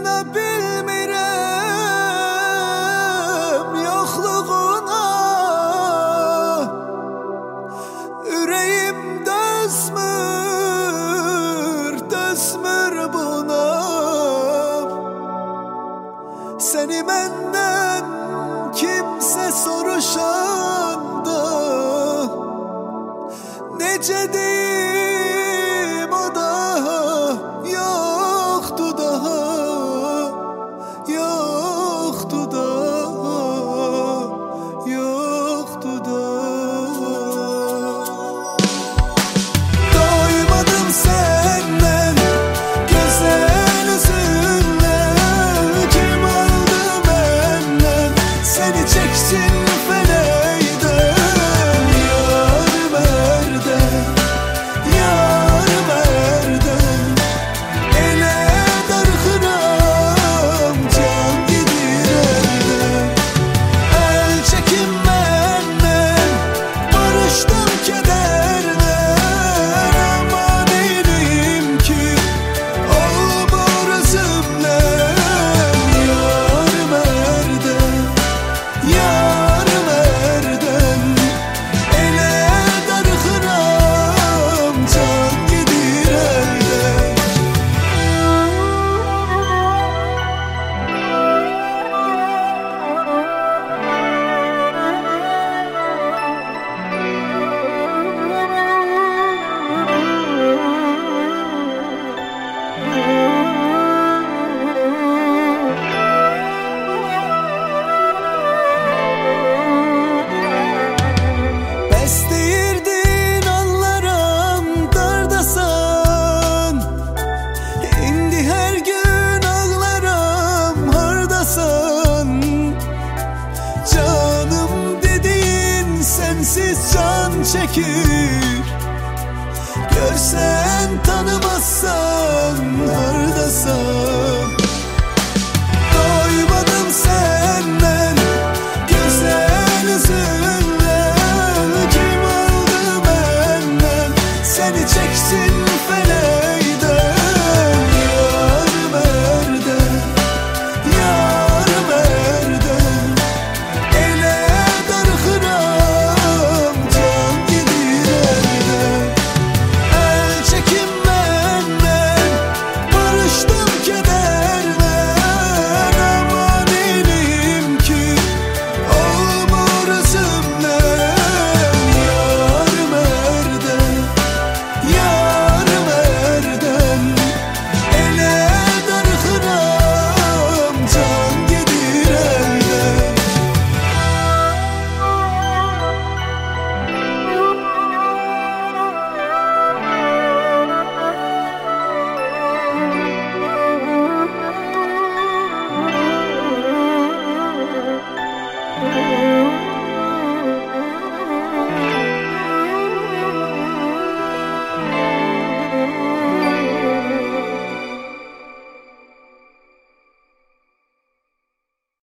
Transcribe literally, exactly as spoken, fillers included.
dayana bilmirəm yoxluğuna. Ürəyim dözmür, dözmür buna. Seni məndən kimsə soruşanda necə deyim, o da yoxdu daha, yoxdu daha, yoxdu daha. Doymadım səndən gözəl üzünlə, kim aldı məndən səni çəksin fələkdən. Sensiz can çekir, görsen tanımazsan, hardasan.